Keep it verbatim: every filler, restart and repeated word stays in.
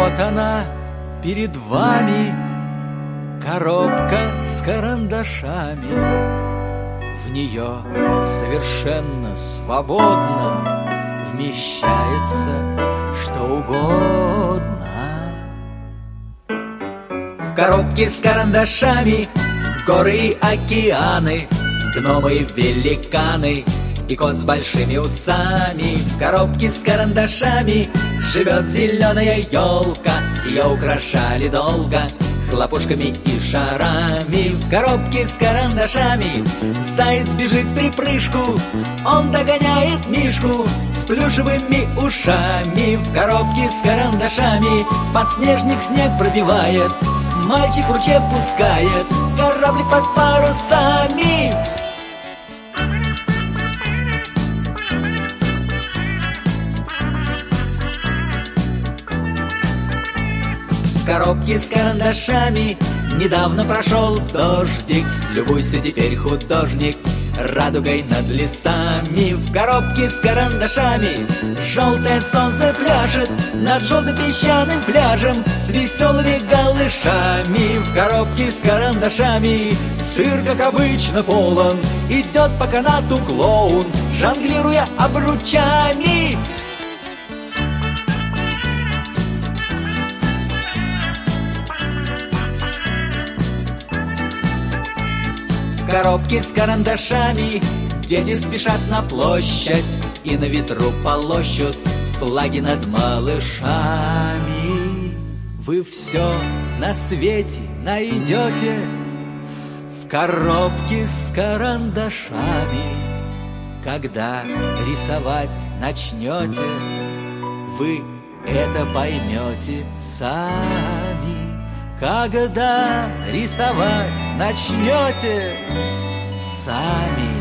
Вот она перед вами, коробка с карандашами. В нее совершенно свободно вмещается что угодно. В коробке с карандашами горы и океаны, гномы и великаны и кот с большими усами. В коробке с карандашами живет зеленая елка, ее украшали долго хлопушками и шарами. В коробке с карандашами заяц бежит в припрыжку, он догоняет мишку с плюшевыми ушами. В коробке с карандашами подснежник снег пробивает, мальчик в ручье пускает кораблик под парусами. В коробке с карандашами недавно прошел дождик, любуйся теперь, художник, радугой над лесами. В коробке с карандашами желтое солнце пляшет над желтым песчаным пляжем с веселыми голышами. В коробке с карандашами сыр, как обычно, полон, идет по канату клоун, жонглируя обручами. В коробке с карандашами дети спешат на площадь и на ветру полощут флаги над малышами. Вы все на свете найдете в коробке с карандашами. Когда рисовать начнете, вы это поймете сами. Когда рисовать начнете сами.